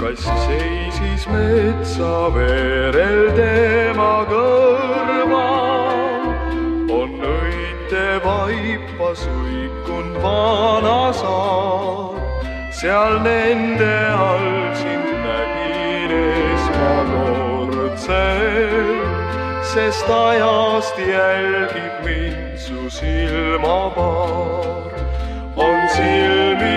kass seisis metsa veerel tema kõrval. On õite vaipa suikund vana saar, seal nende all sind nägin esmakordselt, sest ajast jälgib mind su silmapaar. On silmi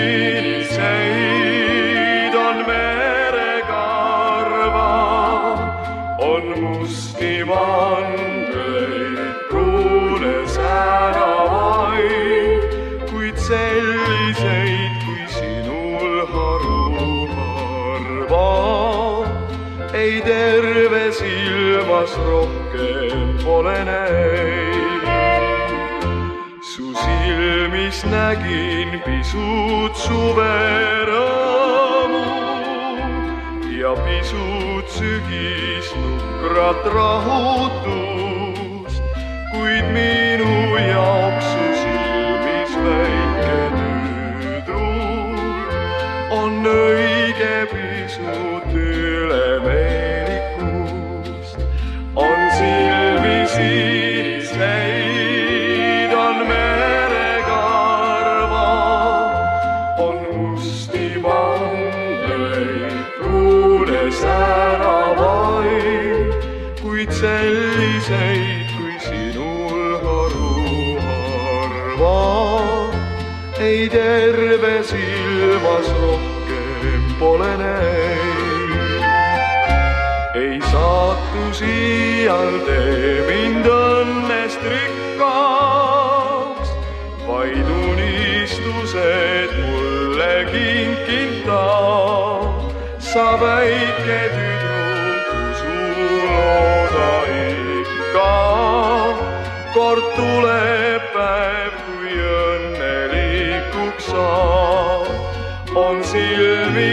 siniseid, on merekarva, on musti mandleid, pruune säravaid, kuid selliseid kui sinul haruharva. Ei terves ilmas rohkem pole neid. Su silmis nägin pisut suverõõmu ja pisut sügisnukrat rahutust, kuid minu jaoks su silmis väike tüdruk on õige pisut ülemeelikust. On silmi siniseid, on merekarva, on musti mandleid, pruune säravaid, kuid selliseid kui sinul haruharva. Ei terves ilmas rohkem pole neid. Ei saatus iial tee mind õnnest rikkaks, vaid unistused mulle kinkinud ta. Sa väike tüdruku sul looda ikka, kord tuleb päev, kui õnnelikuks saab. On silmi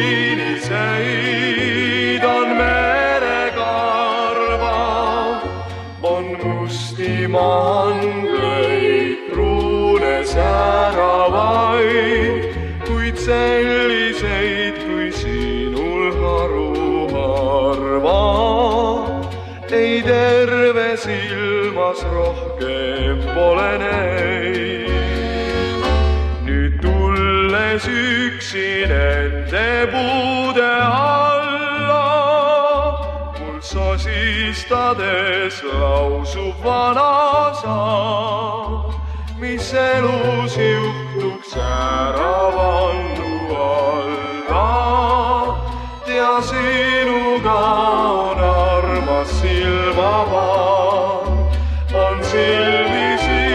siniseid, on merekarva, on musti mandleid, pruune säravaid, kuid selliseid kui sinul haruharva. Ei terves ilmas rohkem pole neid. Nüüd tulles üksi nende puude alla, mul sosistades lausub vana saar, mis elus juhtuks ära vannu alla. Tea sinuga on armas silmapaar, on silmi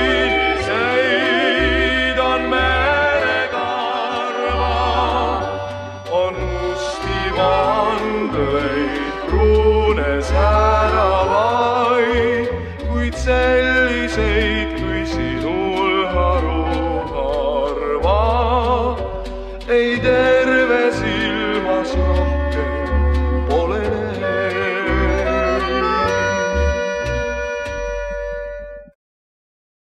siniseid, on merekarva, on musti mandleid, pruune säravaid, kuid selliseid kui sinul haruharva. Ei tea